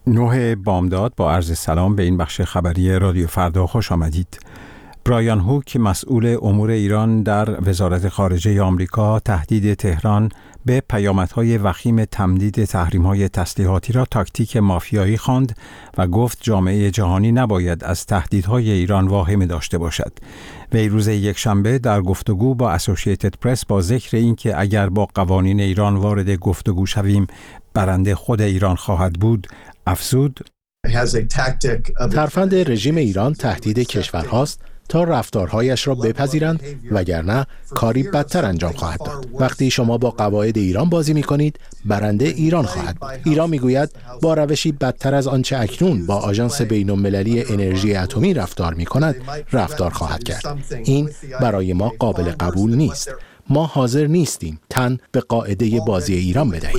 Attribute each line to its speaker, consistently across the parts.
Speaker 1: 9 بامداد با عرض سلام به این بخش خبری رادیو فردا خوش آمدید. برایان هوک مسئول امور ایران در وزارت خارجه آمریکا تهدید تهران به پیامدهای وخیم تمدید تحریم‌های تسلیحاتی را تاکتیک مافیایی خواند و گفت جامعه جهانی نباید از تهدیدهای ایران واهمه داشته باشد. وی روز یکشنبه در گفتگو با اسوسییتد پرس با ذکر اینکه اگر با قوانین ایران وارد گفتگو شویم برنده خود ایران خواهد بود افزود:
Speaker 2: ترفند رژیم ایران تهدید کشورهاست تا رفتارهایش را بپذیرند وگرنه کاری بدتر انجام خواهد داد. وقتی شما با قواعد ایران بازی می‌کنید برنده ایران خواهد بود. ایران میگوید با روشی بدتر از آنچه اکنون با آژانس بین‌المللی انرژی اتمی رفتار می‌کند رفتار خواهد کرد. این برای ما قابل قبول نیست. ما حاضر نیستیم تن به قاعده بازی ایران بدهیم.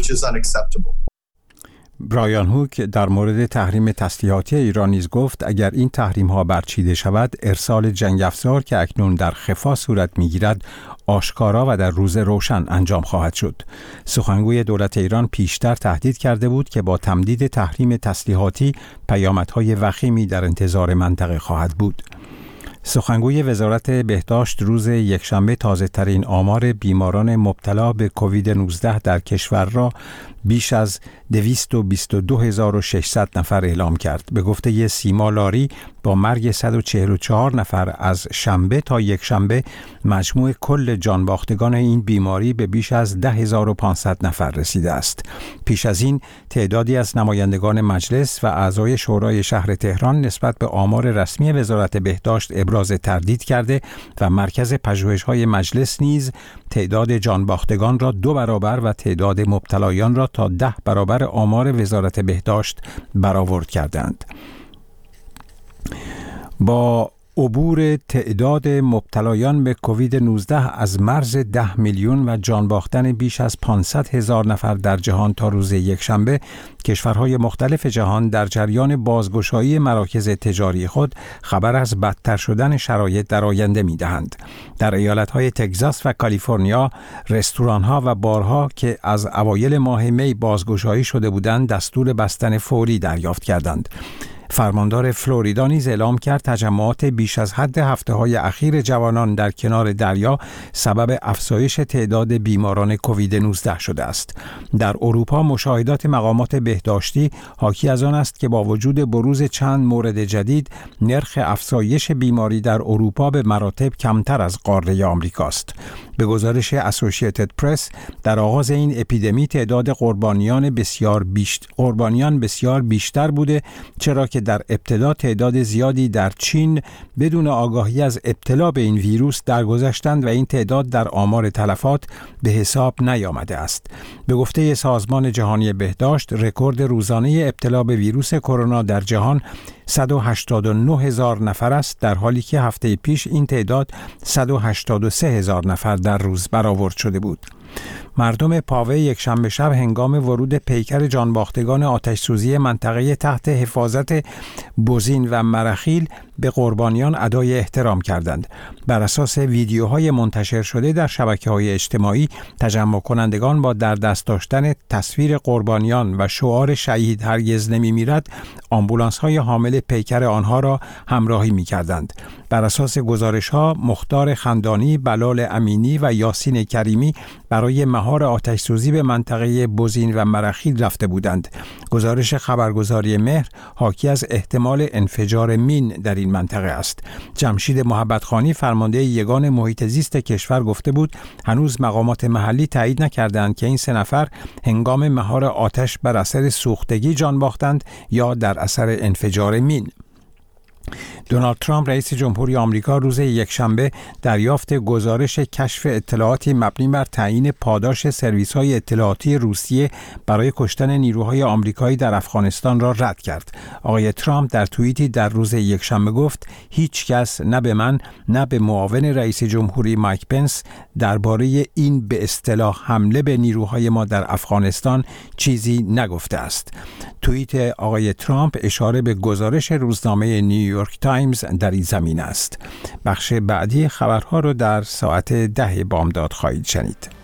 Speaker 1: برایان هوک در مورد تحریم تسلیحاتی ایران نیز گفت اگر این تحریم‌ها برچیده شود ارسال جنگ افزار که اکنون در خفا صورت می‌گیرد آشکارا و در روز روشن انجام خواهد شد. سخنگوی دولت ایران پیشتر تهدید کرده بود که با تمدید تحریم تسلیحاتی پیامدهای وخیمی در انتظار منطقه خواهد بود. سخنگوی وزارت بهداشت روز یکشنبه تازه‌ترین آمار بیماران مبتلا به کووید 19 در کشور را بیش از 222600 نفر اعلام کرد. به گفته سیما لاری با مرگ 144 نفر از شنبه تا یکشنبه مجموع کل جانباختگان این بیماری به بیش از 10500 نفر رسیده است. پیش از این تعدادی از نمایندگان مجلس و اعضای شورای شهر تهران نسبت به آمار رسمی وزارت بهداشت ابراز تردید کرده و مرکز پژوهش‌های مجلس نیز تعداد جانباختگان را 2 برابر و تعداد مبتلایان را تا 10 برابر آمار وزارت بهداشت برآورد کردند. با عبور تعداد مبتلایان به کووید 19 از مرز 10 میلیون و جان باختن بیش از 500,000 نفر در جهان تا روز یکشنبه، کشورهای مختلف جهان در جریان بازگشایی مراکز تجاری خود خبر از بدتر شدن شرایط در آینده می‌دهند. در ایالت‌های تگزاس و کالیفرنیا، رستوران‌ها و بارها که از اوایل ماه می بازگشایی شده بودند، دستور بستن فوری دریافت کردند. فرماندار فلوریدا نیز اعلام کرد تجمعات بیش از حد هفته‌های اخیر جوانان در کنار دریا سبب افزایش تعداد بیماران کووید 19 شده است. در اروپا مشاهدات مقامات بهداشتی حاکی از آن است که با وجود بروز چند مورد جدید، نرخ افزایش بیماری در اروپا به مراتب کمتر از قاره آمریکاست. به گزارش اسوسییتد پرس در آغاز این اپیدمی تعداد قربانیان بسیار بیشتر بوده، چرا که در ابتدا تعداد زیادی در چین بدون آگاهی از ابتلا به این ویروس درگذشتند و این تعداد در آمار تلفات به حساب نیامده است. به گفته سازمان جهانی بهداشت، رکورد روزانه ابتلا به ویروس کرونا در جهان 189,000 نفر است، در حالی که هفته پیش این تعداد 183,000 نفر در روز برآورد شده بود. مردم پاوه یکشنبه شب هنگام ورود پیکر جانباختگان آتش‌سوزی منطقه تحت حفاظت بوزین و مرخیل به قربانیان ادای احترام کردند. بر اساس ویدیوهای منتشر شده در شبکه‌های اجتماعی، تجمع کنندگان با در دست داشتن تصویر قربانیان و شعار شهید هرگز نمی‌میرد، آمبولانس‌های حامل پیکر آنها را همراهی می‌کردند. بر اساس گزارش‌ها، مختار خندانی، بلال امینی و یاسین کریمی برای مهار آتش‌سوزی به منطقه بوزین و مرخیل رفته بودند. گزارش خبرگزاری مهر حاکی از احتمال انفجار مین در این منطقه است. جمشید محبتخانی فرمانده یگان محیط زیست کشور گفته بود هنوز مقامات محلی تایید نکردند که این 3 نفر هنگام مهار آتش بر اثر سوختگی جان باختند یا در اثر انفجار مین. دونالد ترامپ رئیس جمهوری آمریکا روز یکشنبه دریافت گزارش کشف اطلاعاتی مبنی بر تعیین پاداش سرویس‌های اطلاعاتی روسیه برای کشتن نیروهای آمریکایی در افغانستان را رد کرد. آقای ترامپ در توییتی در روز یکشنبه گفت هیچ کس نه به من نه به معاون رئیس جمهوری مایک پنس درباره این به اصطلاح حمله به نیروهای ما در افغانستان چیزی نگفته است. توییت آقای ترامپ اشاره به گزارش روزنامه نیویورک تایمز در این زمینه است. بخش بعدی خبرها رو در ساعت 10 بامداد خواهید شنید.